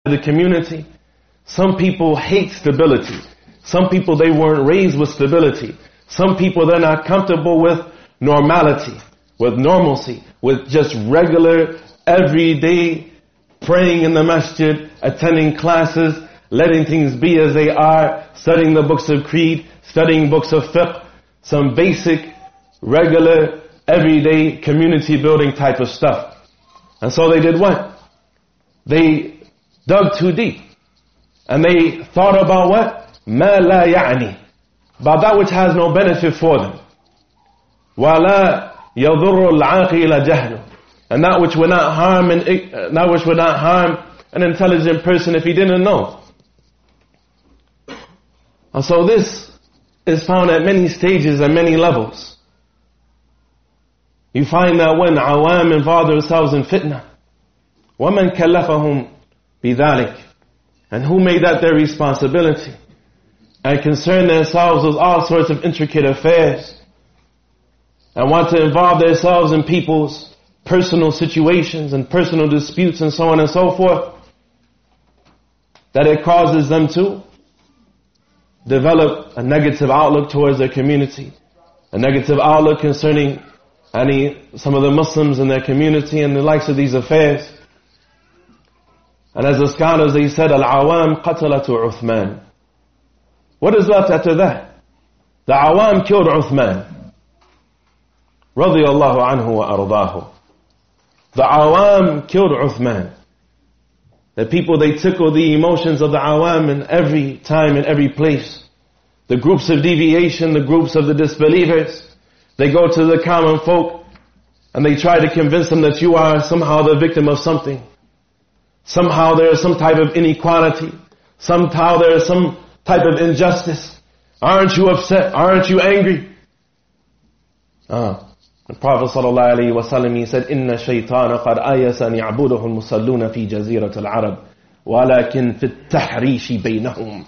the community. Some people hate stability. Some people, they weren't raised with stability. Some people, they're not comfortable with normality, with normalcy, with just regular, everyday praying in the masjid, attending classes, letting things be as they are, studying the books of creed, studying books of fiqh, some basic, regular, everyday community building type of stuff. And so they did what? They dug too deep. And they thought about what? مَا لَا يَعْنِي, about that which has no benefit for them. وَلَا يَضُرُّ الْعَاقِلَ جَهْلُ, and that which would not harm an intelligent person if he didn't know. And so this is found at many stages and many levels. You find that when awam involve themselves in fitna, وَمَنْ كَلَّفَهُمْ بِذَلِكَ, and who made that their responsibility, and concern themselves with all sorts of intricate affairs, and want to involve themselves in people's personal situations and personal disputes and so on and so forth, that it causes them to develop a negative outlook towards their community, a negative outlook concerning some of the Muslims in their community and the likes of these affairs. And as the scholars, they said, Al-Awam qatalatu Uthman. What is left after that? The Awam killed Uthman, radiyallahu anhu wa ardahu. The Awam killed Uthman. The people, they tickle the emotions of the Awam in every time, in every place. The groups of deviation, the groups of the disbelievers, they go to the common folk and they try to convince them that you are somehow the victim of something. Somehow there is some type of inequality. Somehow there is some type of injustice. Aren't you upset? Aren't you angry? The Prophet ﷺ, he said, إِنَّ الشَّيْطَانَ قَدْ آيَسَ أَنْ يَعْبُدَهُ الْمُصَلُّونَ فِي جَزِيرَةِ الْعَرَبِ وَلَكِنْ فِي التَّحْرِيشِ بَيْنَهُمْ.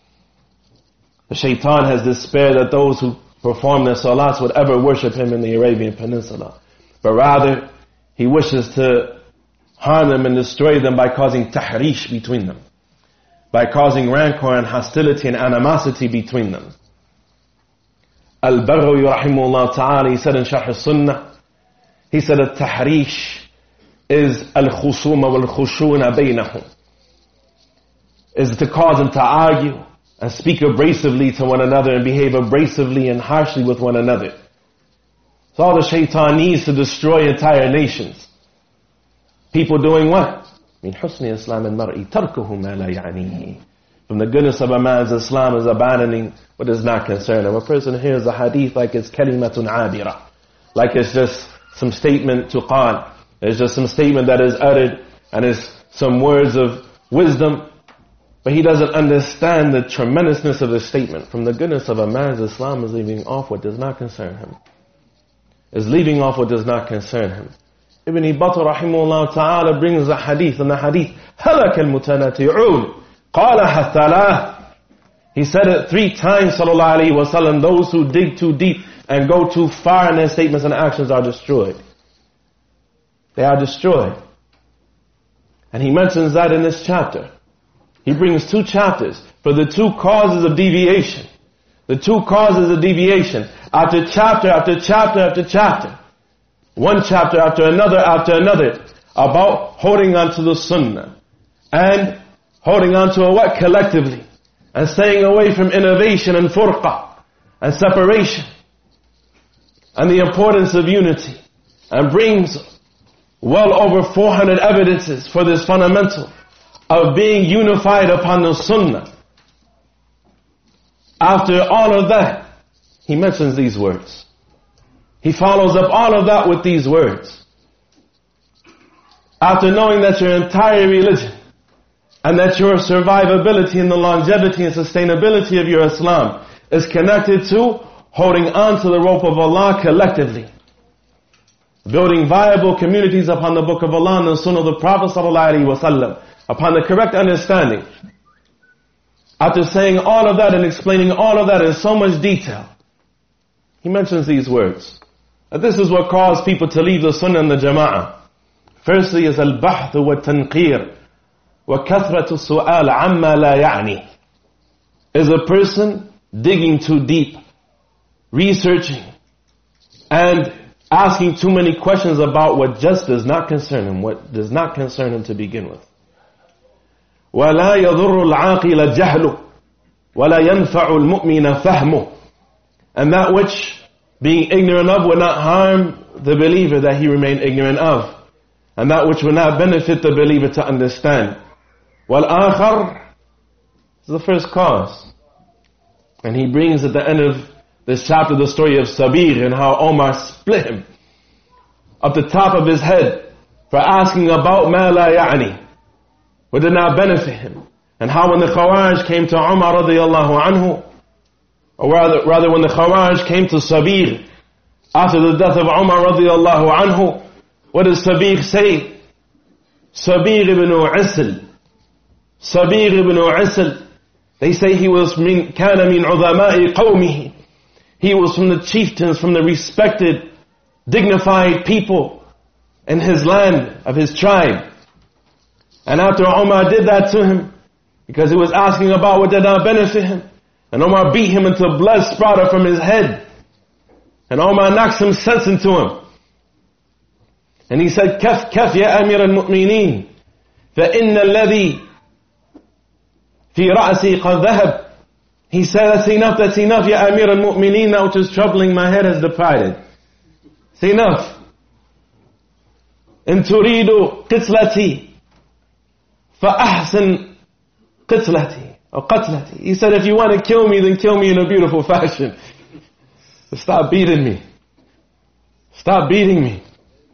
The shaitan has despaired that those who perform their salats would ever worship him in the Arabian Peninsula. But rather, he wishes to harm them and destroy them by causing tahrish between them, by causing rancor and hostility and animosity between them. Al-Baghawi rahimahullah ta'ala, he said in Sharh al-Sunnah, he said al-tahrish is al-khusuma wal-khushuna baynahum, is to cause them to argue and speak abrasively to one another and behave abrasively and harshly with one another. So all the shaitan needs to destroy entire nations. People doing what? Min husni Islam al-mar'i tarkuhu ma la ya'nihi. From the goodness of a man's Islam is abandoning what does not concern him. A person hears a hadith like it's kalimatun abira, like it's just some statement to qal. It's just some statement that is uttered and is some words of wisdom, but he doesn't understand the tremendousness of the statement. From the goodness of a man's Islam is leaving off what does not concern him. Is leaving off what does not concern him. Ibn Battuh rahimahullah ta'ala brings a hadith, and the hadith, هَلَكَ الْمُتَنَاتِعُونَ قَالَ حَثَّلَاهِ. He said it 3 times, sallallahu alayhi wa sallam, those who dig too deep and go too far in their statements and actions are destroyed. They are destroyed. And he mentions that in this chapter. He brings 2 chapters for the 2 causes of deviation. The 2 causes of deviation. After chapter, after chapter, after chapter. One chapter after another, about holding on to the sunnah. And holding on to a what? Collectively. And staying away from innovation and furqa. And separation. And the importance of unity. And brings well over 400 evidences for this fundamental of being unified upon the sunnah. After all of that, he mentions these words. He follows up all of that with these words. After knowing that your entire religion and that your survivability and the longevity and sustainability of your Islam is connected to holding on to the rope of Allah collectively. Building viable communities upon the Book of Allah and the Sunnah of the Prophet ﷺ, upon the correct understanding. After saying all of that and explaining all of that in so much detail, he mentions these words. That this is what caused people to leave the Sunnah and the Jama'ah. Firstly is al-bahth wa tanqir وَكَثْرَةُ السُّؤَالِ عَمَّا لَا يَعْنِي is a person digging too deep, researching, and asking too many questions about what just does not concern him, what does not concern him to begin with. وَلَا يَضُرُّ الْعَاقِلَ جَهْلُ وَلَا يَنْفَعُ الْمُؤْمِنَ فَهْمُ. And that which being ignorant of would not harm the believer that he remained ignorant of. And that which would not benefit the believer to understand. وَالْآخَرْ is the first cause. And he brings at the end of this chapter the story of Sabir and how Omar split him up the top of his head for asking about ma la ya'ni, what did not benefit him. And how when the Khawarij came to Umar radiallahu anhu, or rather when the Khawarij came to Sabir after the death of Umar radiallahu anhu, what does Sabir say? Sabir ibn Isl. Sabir ibn Isl. They say he was كان من عظماء قومه. He was from the chieftains, from the respected, dignified people in his land, of his tribe. And after Umar did that to him, because he was asking about what did not benefit him, and Umar beat him until blood sprouted from his head, and Umar knocked some sense into him. And he said, كف يا أمير المؤمنين فإن الذي في رأسي قد ذهب. He said, that's enough, Ya Amir al-Mu'mineen, that which is troubling my head has departed. It's enough. إن تريد قتلتي فأحسن قتلتي or قتلتي. He said, if you want to kill me, then kill me in a beautiful fashion. So stop beating me. Stop beating me.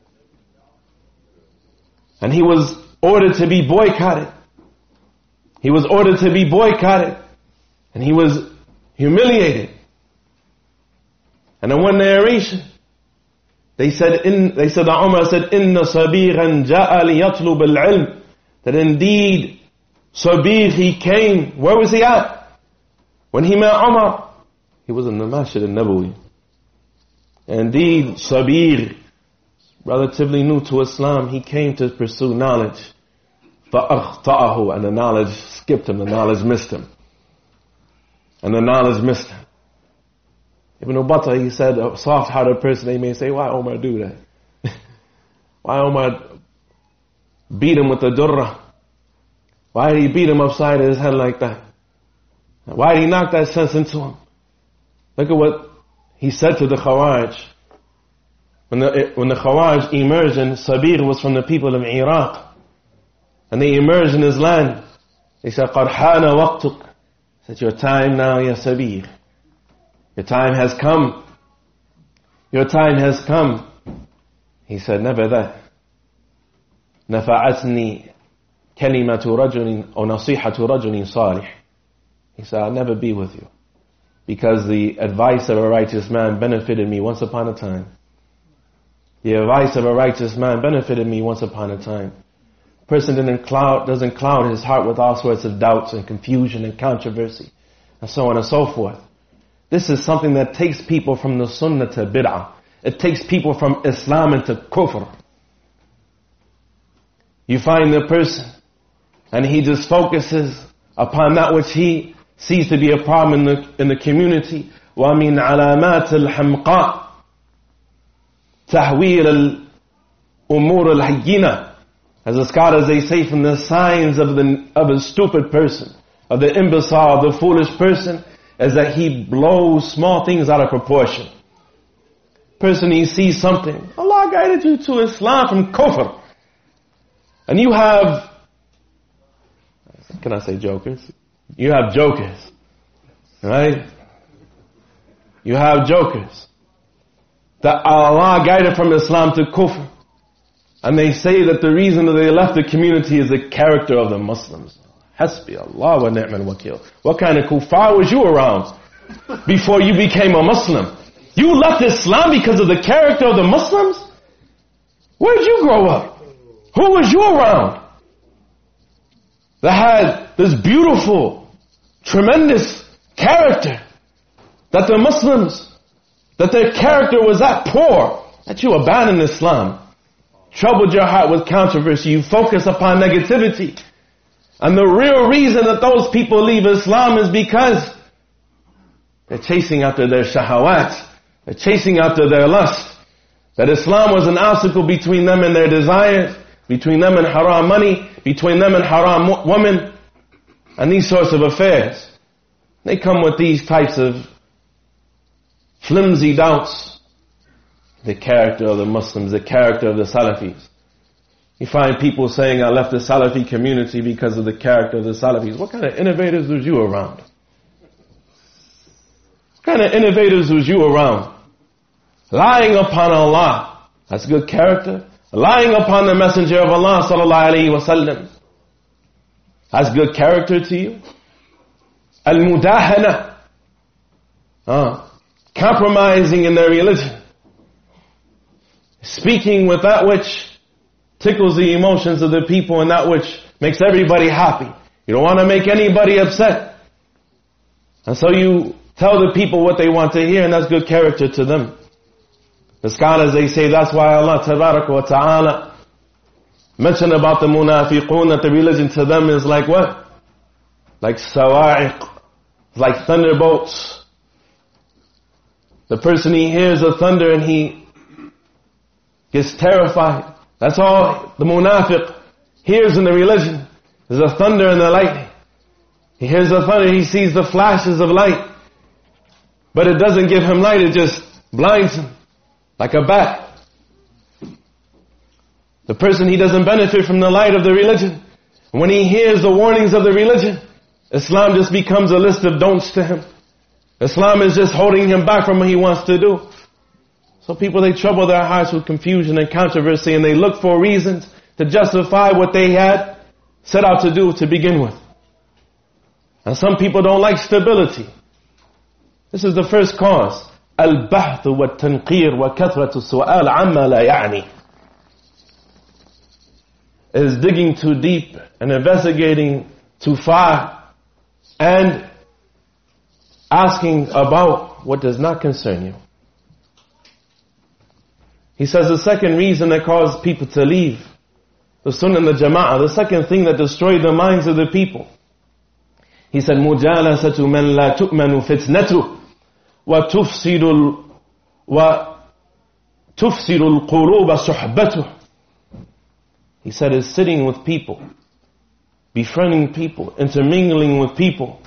And he was ordered to be boycotted. He was ordered to be boycotted. And he was humiliated. And in one narration, they said that Umar said, Inna Sabiran ja'a liyatlub al-ilm. That indeed, Sabir, he came, where was he at? When he met Umar, he was in the Masjid al-Nabawi. Indeed, Sabir, relatively new to Islam, he came to pursue knowledge. فَأَخْطَأَهُ. And the knowledge skipped him, the knowledge missed him. And the knowledge missed him. Ibn Battah, he said, a soft-hearted person, they may say, why Omar do that? Why Omar beat him with the durrah? Why did he beat him upside his head like that? Why did he knock that sense into him? Look at what he said to the Khawarij. When the Khawarij emerged, and Sabir was from the people of Iraq, and they emerged in his land, they said, قَدْ حَانَ وَقْتُكَ. Said, your time now, Ya Sabir. Your time has come. Your time has come. He said, never that. نَفَعَتْنِي كَلِمَةُ رَجُلٍ أو نَصِيحَةُ رَجُلٍ صَالِحٍ. He said, I'll never be with you. Because the advice of a righteous man benefited me once upon a time. The advice of a righteous man benefited me once upon a time. Person doesn't cloud his heart with all sorts of doubts and confusion and controversy and so on and so forth. This is something that takes people from the sunnah to bid'ah. It takes people from Islam into kufr. You find the person and he just focuses upon that which he sees to be a problem in the community. وَمِنْ عَلَامَاتِ الْحَمْقَاءِ تَحْوِيلَ الْأُمُورِ الْحَيِّنَةِ. As the scholars, they say, from the signs of a stupid person, of the imbecile, of the foolish person, is that he blows small things out of proportion. Person, he sees something. Allah guided you to Islam from kufr. And you have, can I say jokers? You have jokers. Right? You have jokers. That Allah guided from Islam to kufr. And they say that the reason that they left the community is the character of the Muslims. Hasbi Allah wa ni'mal wakil. What kind of kuffar was you around before you became a Muslim? You left Islam because of the character of the Muslims? Where did you grow up? Who was you around that had this beautiful, tremendous character? That the Muslims, that their character was that poor, that you abandoned Islam. Troubled your heart with controversy. You focus upon negativity. And the real reason that those people leave Islam is because they're chasing after their shahawat. They're chasing after their lust. That Islam was an obstacle between them and their desires, between them and haram money, between them and haram women, and these sorts of affairs. They come with these types of flimsy doubts. The character of the Muslims, the character of the Salafis. You find people saying, I left the Salafi community because of the character of the Salafis. What kind of innovators was you around? What kind of innovators was you around? Lying upon Allah. That's good character. Lying upon the Messenger of Allah sallallahu alayhi wa sallam. That's good character to you. Al-mudahana. Compromising in their religion. Speaking with that which tickles the emotions of the people and that which makes everybody happy. You don't want to make anybody upset. And so you tell the people what they want to hear, and that's good character to them. The scholars, they say that's why Allah tabaraka wa ta'ala mentioned about the munafiqun, that the religion to them is like what? Like sawa'iq, like thunderbolts. The person, he hears the thunder and he gets terrified. That's all the munafiq hears in the religion. There's a thunder and the lightning. He hears the thunder, he sees the flashes of light. But it doesn't give him light, it just blinds him. Like a bat. The person, he doesn't benefit from the light of the religion. When he hears the warnings of the religion, Islam just becomes a list of don'ts to him. Islam is just holding him back from what he wants to do. So people, they trouble their hearts with confusion and controversy, and they look for reasons to justify what they had set out to do to begin with. And some people don't like stability. This is the first cause. البحث والتنقير وكثرة السؤال عما لا يعني. Is digging too deep and investigating too far and asking about what does not concern you. He says the second reason that caused people to leave the Sunnah and the Jama'ah, the second thing that destroyed the minds of the people. He said, مُجَالَسَةُ مَنْ لَا تُؤْمَنُ فِتْنَتُهُ وَتُفْسِدُ الْقُلُوبَ صُحْبَتُهُ. He said, is sitting with people, befriending people, intermingling with people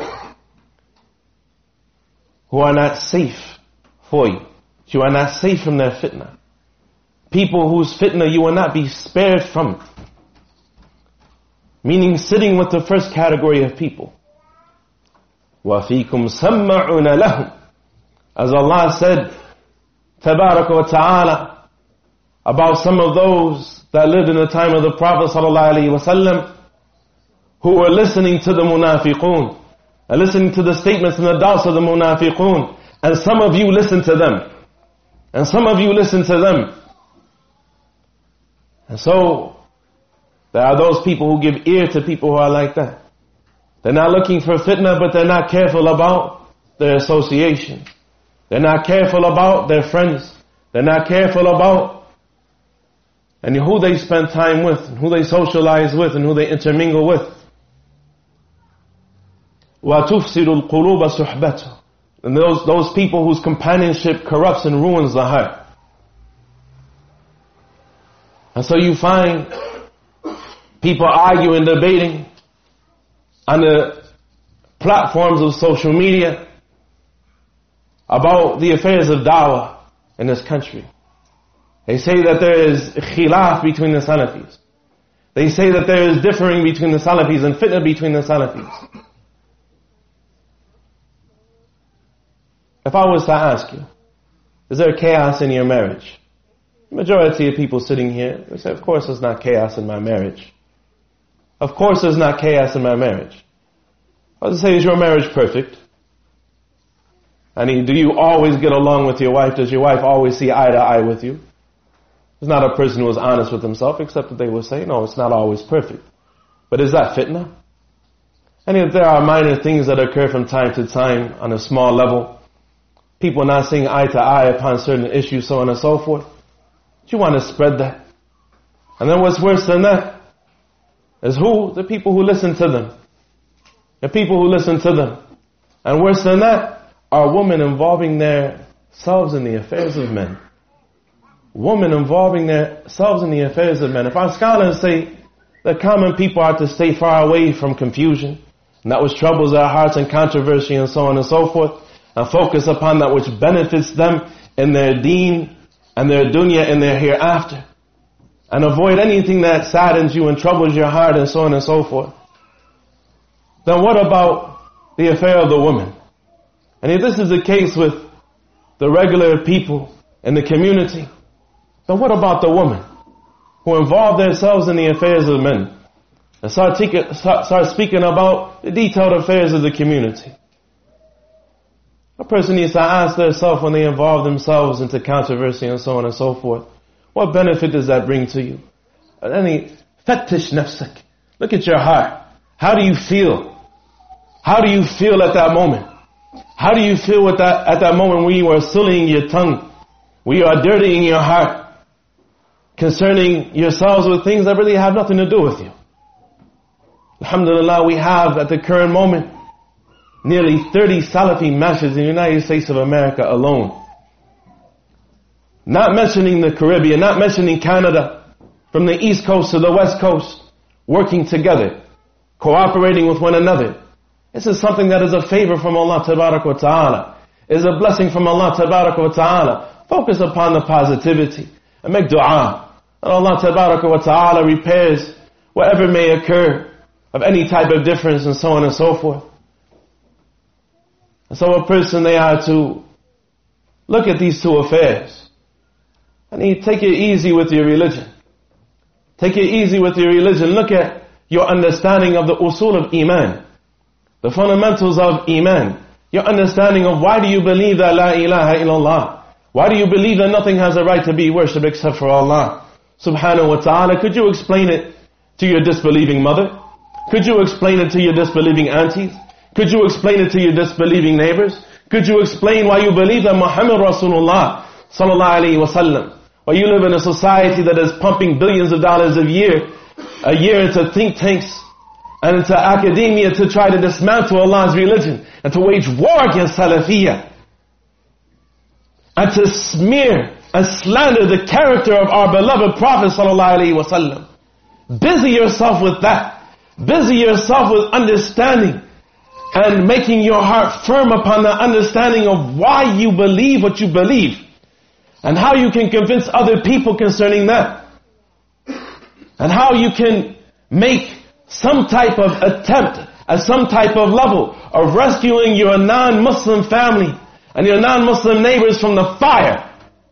who are not safe for you. You are not safe from their fitna. People whose fitna you will not be spared from. Meaning sitting with the first category of people. وَفِيكُمْ سَمَّعُونَ لَهُمْ. As Allah said, Tabaraka wa Ta'ala, about some of those that lived in the time of the Prophet sallallahu alaihi wasallam, who were listening to the munafiqun, and listening to the statements and the doubts of the munafiqun, and some of you listen to them, and some of you listen to them. And so, there are those people who give ear to people who are like that. They're not looking for fitna, but they're not careful about their association. They're not careful about their friends. They're not careful about and who they spend time with, and who they socialize with, and who they intermingle with. وَتُفْسِدُ الْقُلُوبَ صُحْبَتُهُ. And those people whose companionship corrupts and ruins the heart. And so you find people arguing, debating on the platforms of social media about the affairs of da'wah in this country. They say that there is khilaf between the Salafis. They say that there is differing between the Salafis and fitna between the Salafis. If I was to ask you, is there chaos in your marriage? The majority of people sitting here, they say, of course there's not chaos in my marriage. Of course there's not chaos in my marriage. I was to say, is your marriage perfect? Do you always get along with your wife? Does your wife always see eye to eye with you? There's not a person who is honest with himself, except that they will say, no, it's not always perfect. But is that fitna? And if there are minor things that occur from time to time on a small level, people not seeing eye to eye upon certain issues, so on and so forth, do you want to spread that? And then what's worse than that? is who? The people who listen to them. The people who listen to them. And worse than that, are women involving themselves in the affairs of men. Women involving themselves in the affairs of men. If our scholars say the common people are to stay far away from confusion, and that which troubles their hearts and controversy and so on and so forth, and focus upon that which benefits them in their deen and their dunya and their hereafter, and avoid anything that saddens you and troubles your heart and so on and so forth, then what about the affair of the woman? And if this is the case with the regular people in the community, then what about the women who involve themselves in the affairs of men and start speaking about the detailed affairs of the community? A person needs to ask themselves when they involve themselves into controversy and so on and so forth, what benefit does that bring to you? Any fetish nafsak. Look at your heart. How do you feel? How do you feel at that moment? How do you feel at that moment when you are sullying your tongue, when you are dirtying your heart, concerning yourselves with things that really have nothing to do with you? Alhamdulillah, we have at the current moment nearly 30 Salafi masjids in the United States of America alone. Not mentioning the Caribbean, not mentioning Canada, from the East Coast to the West Coast, working together, cooperating with one another. This is something that is a favor from Allah Tabarak wa Ta'ala. It is a blessing from Allah Tabarak wa Ta'ala. Focus upon the positivity and make dua. And Allah Tabarak wa Ta'ala repairs whatever may occur of any type of difference and so on and so forth. And so a person, they are to look at these two affairs. And you take it easy with your religion. Take it easy with your religion. Look at your understanding of the usul of Iman. The fundamentals of Iman. Your understanding of why do you believe that La ilaha illallah? Why do you believe that nothing has a right to be worshipped except for Allah subhanahu wa ta'ala? Could you explain it to your disbelieving mother? Could you explain it to your disbelieving aunties? Could you explain it to your disbelieving neighbors? Could you explain why you believe that Muhammad Rasulullah sallallahu alayhi wa sallam? Or you live in a society that is pumping billions of dollars a year into think tanks and into academia to try to dismantle Allah's religion and to wage war against Salafiyah and to smear and slander the character of our beloved Prophet sallallahu alaihi wasallam. Busy yourself with that. Busy yourself with understanding and making your heart firm upon the understanding of why you believe what you believe and how you can convince other people concerning that, and how you can make some type of attempt at some type of level of rescuing your non-Muslim family and your non-Muslim neighbors from the fire.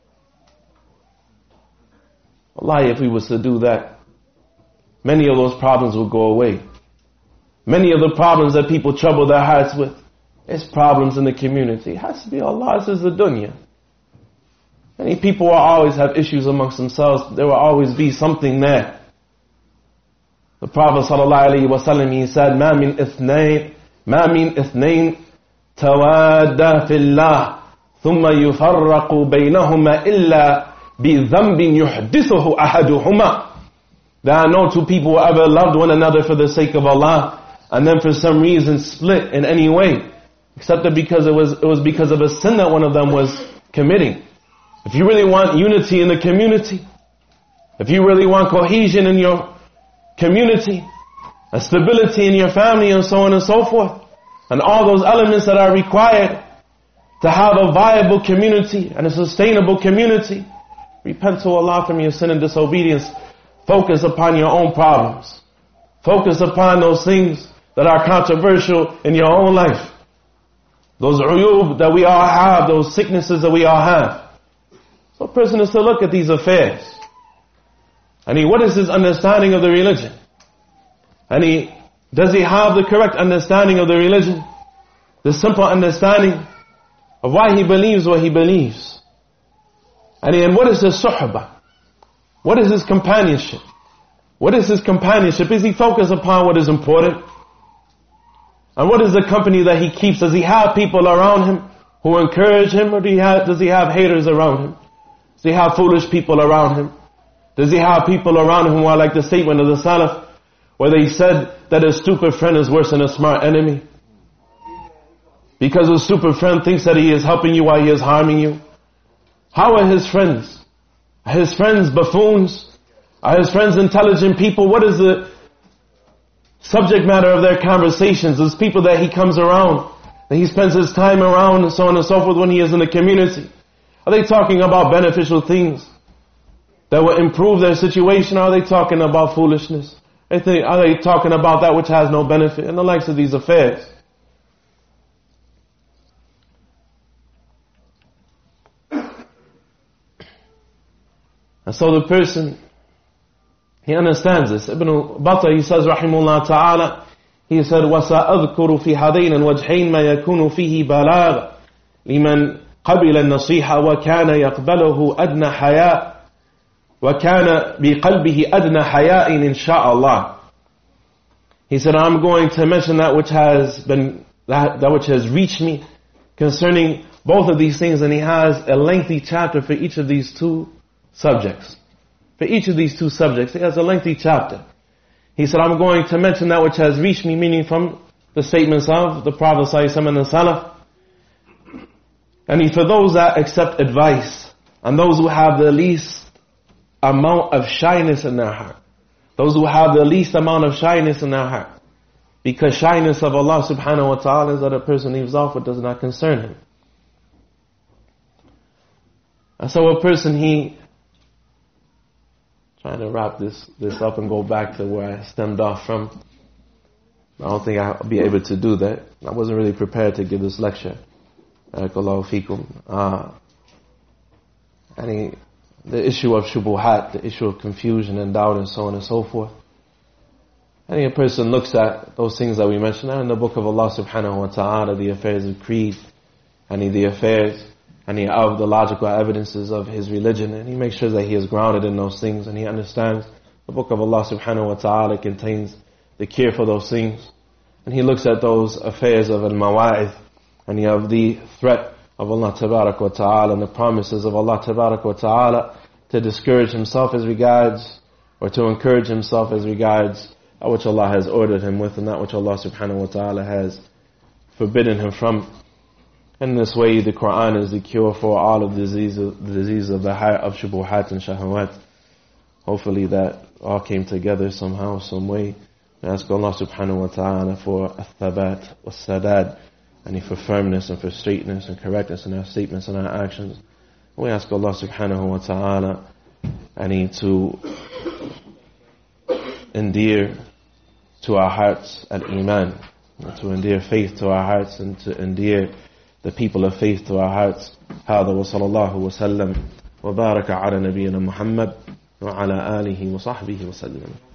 Wallahi, if we was to do that, many of those problems would go away. Many of the problems that people trouble their hearts with, it's problems in the community. It has to be Allah, this is the dunya. Many people will always have issues amongst themselves. There will always be something there. The Prophet ﷺ, he said, ما من اثنين توادا في الله ثم يفرق بينهما إلا بذنب يحدثه أحدهما. There are no two people who ever loved one another for the sake of Allah and then for some reason split in any way, except that because it was because of a sin that one of them was committing. If you really want unity in the community, if you really want cohesion in your community, a stability in your family and so on and so forth, and all those elements that are required to have a viable community and a sustainable community, repent to Allah from your sin and disobedience. Focus upon your own problems. Focus upon those things that are controversial in your own life. Those uyub that we all have, those sicknesses that we all have. So a person is to look at these affairs. And what is his understanding of the religion? And does he have the correct understanding of the religion? The simple understanding of why he believes what he believes. And what is his suhbah? What is his companionship? What is his companionship? Is he focused upon what is important? And what is the company that he keeps? Does he have people around him who encourage him, or does he have haters around him? Does he have foolish people around him? Does he have people around him who are like the statement of the Salaf, where they said that a stupid friend is worse than a smart enemy? Because a stupid friend thinks that he is helping you while he is harming you. How are his friends? Are his friends buffoons? Are his friends intelligent people? What is the subject matter of their conversations? It's people that he comes around, that he spends his time around, and so on and so forth when he is in the community. Are they talking about beneficial things that will improve their situation? Or are they talking about foolishness? Are they talking about that which has no benefit? And the likes of these affairs. And so the person, he understands this. Ibn Battah, he says, rahimahullah ta'ala, he said, وَسَأَذْكُرُ فِي هَذَيْنِ الْوَجْهَيْنِ مَا يَكُونُ فِيهِ بَلَاغًا لِمَنْ قبل النصيحة وكان يقبله أدنى حياء وكان بقلبه أدنى حياء إن شاء الله. He said, I'm going to mention that which has reached me concerning both of these things, and he has a lengthy chapter for each of these two subjects. For each of these two subjects, he has a lengthy chapter. He said, I'm going to mention that which has reached me, meaning from the statements of the Prophet ﷺ and the Salaf. And for those that accept advice, and those who have the least amount of shyness in their heart, those who have the least amount of shyness in their heart, because shyness of Allah subhanahu wa ta'ala is that a person leaves off what does not concern him. And so a person, trying to wrap this up and go back to where I stemmed off from. I don't think I'll be able to do that. I wasn't really prepared to give this lecture. Barakallahu feekum. The issue of shubuhat, the issue of confusion and doubt and so on and so forth. A person looks at those things that we mentioned in the book of Allah subhanahu wa ta'ala, the affairs of creed, the affairs of the logical evidences of his religion, and he makes sure that he is grounded in those things, and he understands the book of Allah subhanahu wa ta'ala contains the cure for those things. And he looks at those affairs of al-mawa'id, and of the threat of Allah tabarak wa ta'ala and the promises of Allah tabarak wa ta'ala to discourage himself as regards, or to encourage himself as regards that which Allah has ordered him with and that which Allah subhanahu wa ta'ala has forbidden him from. And in this way, the Quran is the cure for all of the disease of the heart, of shubuhat and shahawat. Hopefully that all came together somehow, some way. We ask Allah subhanahu wa ta'ala for al-thabat wa-sadad, and for firmness and for straightness and correctness in our statements and our actions. We ask Allah subhanahu wa ta'ala to endear to our hearts al-iman, to endear faith to our hearts, and to endear the people of faith to our hearts. هذا وصلى الله وسلم وبارك على نبينا محمد وعلى آله وصحبه وسلم.